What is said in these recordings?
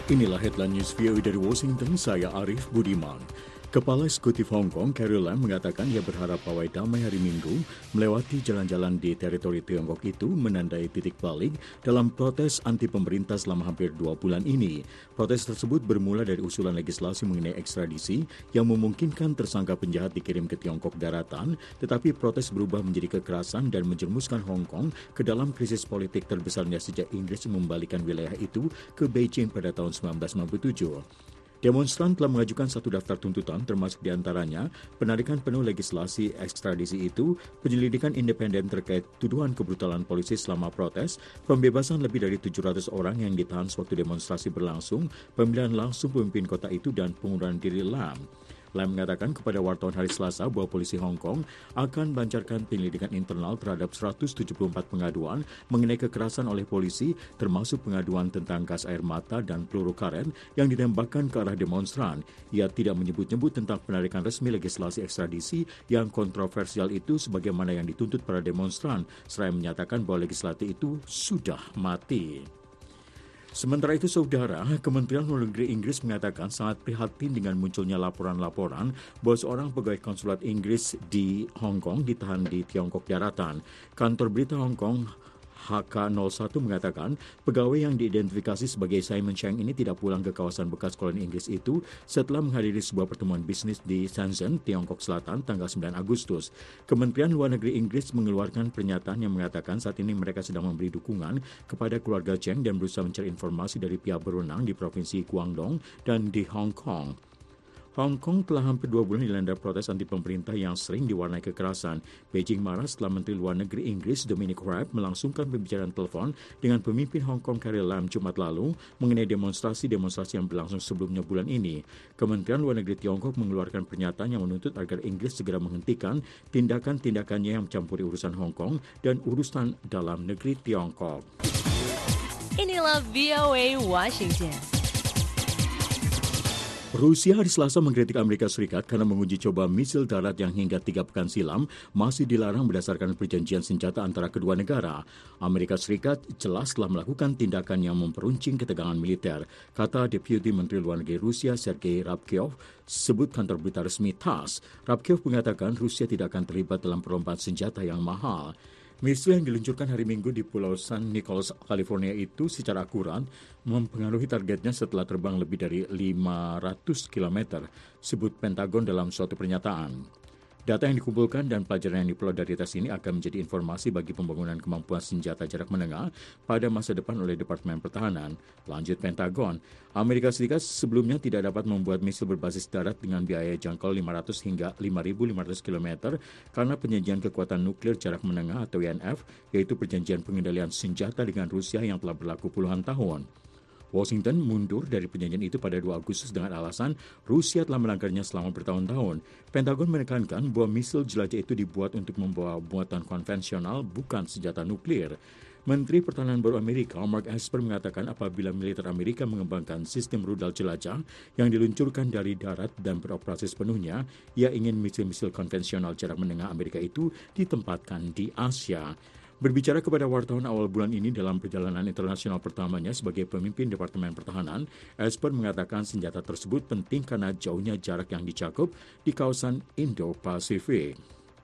Inilah headline news VOA dari Washington, saya Arif Budiman. Kepala Eksekutif Hong Kong, Carrie Lam, mengatakan ia berharap pawai damai hari Minggu melewati jalan-jalan di teritori Tiongkok itu menandai titik balik dalam protes anti pemerintah selama hampir 2 bulan ini. Protes tersebut bermula dari usulan legislasi mengenai ekstradisi yang memungkinkan tersangka penjahat dikirim ke Tiongkok daratan, tetapi protes berubah menjadi kekerasan dan menjerumuskan Hong Kong ke dalam krisis politik terbesarnya sejak Inggris membalikan wilayah itu ke Beijing pada tahun 1997. Demonstran telah mengajukan satu daftar tuntutan termasuk diantaranya penarikan penuh legislasi ekstradisi itu, penyelidikan independen terkait tuduhan kebrutalan polisi selama protes, pembebasan lebih dari 700 orang yang ditahan sewaktu demonstrasi berlangsung, pemilihan langsung pemimpin kota itu dan pengunduran diri Lam. Lam mengatakan kepada wartawan hari Selasa bahwa polisi Hong Kong akan melancarkan penyelidikan internal terhadap 174 pengaduan mengenai kekerasan oleh polisi, termasuk pengaduan tentang gas air mata dan peluru karet yang ditembakkan ke arah demonstran. Ia tidak menyebut-nyebut tentang penarikan resmi legislasi ekstradisi yang kontroversial itu sebagaimana yang dituntut para demonstran, seraya menyatakan bahwa legislasi itu sudah mati. Sementara itu, saudara, Kementerian Luar Negeri Inggris mengatakan sangat prihatin dengan munculnya laporan-laporan bahwa seorang pegawai konsulat Inggris di Hong Kong ditahan di Tiongkok daratan. Kantor berita Hong Kong HK01 mengatakan pegawai yang diidentifikasi sebagai Simon Cheng ini tidak pulang ke kawasan bekas koloni Inggris itu setelah menghadiri sebuah pertemuan bisnis di Shenzhen, Tiongkok Selatan tanggal 9 Agustus. Kementerian Luar Negeri Inggris mengeluarkan pernyataan yang mengatakan saat ini mereka sedang memberi dukungan kepada keluarga Cheng dan berusaha mencari informasi dari pihak berwenang di Provinsi Guangdong dan di Hong Kong. Hong Kong telah hampir 2 bulan dilanda protes anti pemerintah yang sering diwarnai kekerasan. Beijing marah setelah Menteri Luar Negeri Inggris Dominic Raab melangsungkan pembicaraan telepon dengan pemimpin Hong Kong Carrie Lam Jumat lalu mengenai demonstrasi-demonstrasi yang berlangsung sebelumnya bulan ini. Kementerian Luar Negeri Tiongkok mengeluarkan pernyataan yang menuntut agar Inggris segera menghentikan tindakan-tindakannya yang mencampuri urusan Hong Kong dan urusan dalam negeri Tiongkok. Inilah VOA Washington. Rusia hari Selasa mengkritik Amerika Serikat karena menguji coba misil darat yang hingga 3 pekan silam masih dilarang berdasarkan perjanjian senjata antara kedua negara. Amerika Serikat jelas telah melakukan tindakan yang memperuncing ketegangan militer, kata Deputi Menteri Luar Negeri Rusia Sergei Rabkov, sebut kantor berita resmi TASS. Rabkov mengatakan Rusia tidak akan terlibat dalam perlombaan senjata yang mahal. Misil yang diluncurkan hari Minggu di Pulau San Nicolas, California itu secara akurat mempengaruhi targetnya setelah terbang lebih dari 500 km, sebut Pentagon dalam suatu pernyataan. Data yang dikumpulkan dan pelajaran yang diperoleh dari tes ini akan menjadi informasi bagi pembangunan kemampuan senjata jarak menengah pada masa depan oleh Departemen Pertahanan. Lanjut Pentagon, Amerika Serikat sebelumnya tidak dapat membuat misil berbasis darat dengan biaya jangkau 500 hingga 5.500 km karena penyajian kekuatan nuklir jarak menengah atau INF, yaitu perjanjian pengendalian senjata dengan Rusia yang telah berlaku puluhan tahun. Washington mundur dari perjanjian itu pada 2 Agustus dengan alasan Rusia telah melanggarnya selama bertahun-tahun. Pentagon menekankan bahwa misil jelajah itu dibuat untuk membawa muatan konvensional, bukan senjata nuklir. Menteri Pertahanan baru Amerika, Mark Esper, mengatakan apabila militer Amerika mengembangkan sistem rudal jelajah yang diluncurkan dari darat dan beroperasi sepenuhnya, ia ingin misil-misil konvensional jarak menengah Amerika itu ditempatkan di Asia. Berbicara kepada wartawan awal bulan ini dalam perjalanan internasional pertamanya sebagai pemimpin Departemen Pertahanan, Esper mengatakan senjata tersebut penting karena jauhnya jarak yang dicakup di kawasan Indo-Pasifik.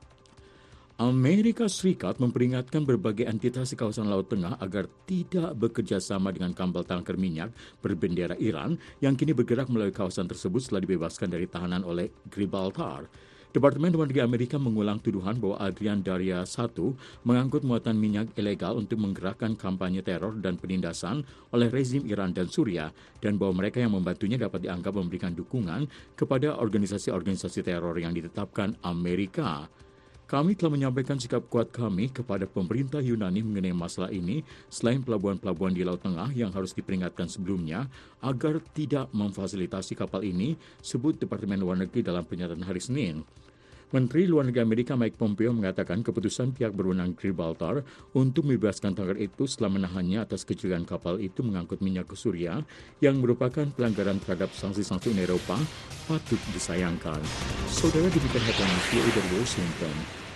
Amerika Serikat memperingatkan berbagai entitas di kawasan Laut Tengah agar tidak bekerja sama dengan kapal tanker minyak berbendera Iran yang kini bergerak melalui kawasan tersebut setelah dibebaskan dari tahanan oleh Gibraltar. Departemen Luar Negeri Amerika mengulang tuduhan bahwa Adrian Darya I mengangkut muatan minyak ilegal untuk menggerakkan kampanye teror dan penindasan oleh rezim Iran dan Suriah, dan bahwa mereka yang membantunya dapat dianggap memberikan dukungan kepada organisasi-organisasi teror yang ditetapkan Amerika. Kami telah menyampaikan sikap kuat kami kepada pemerintah Yunani mengenai masalah ini selain pelabuhan-pelabuhan di Laut Tengah yang harus diperingatkan sebelumnya agar tidak memfasilitasi kapal ini, sebut Departemen Luar Negeri dalam pernyataan hari Senin. Menteri Luar Negeri Amerika Mike Pompeo mengatakan keputusan pihak berwenang Gibraltar untuk membebaskan tanker itu setelah menahannya atas kecurigaan kapal itu mengangkut minyak ke Suriah yang merupakan pelanggaran terhadap sanksi-sanksi Uni Eropa patut disayangkan. Saudara, demikian headline VOA dari Washington.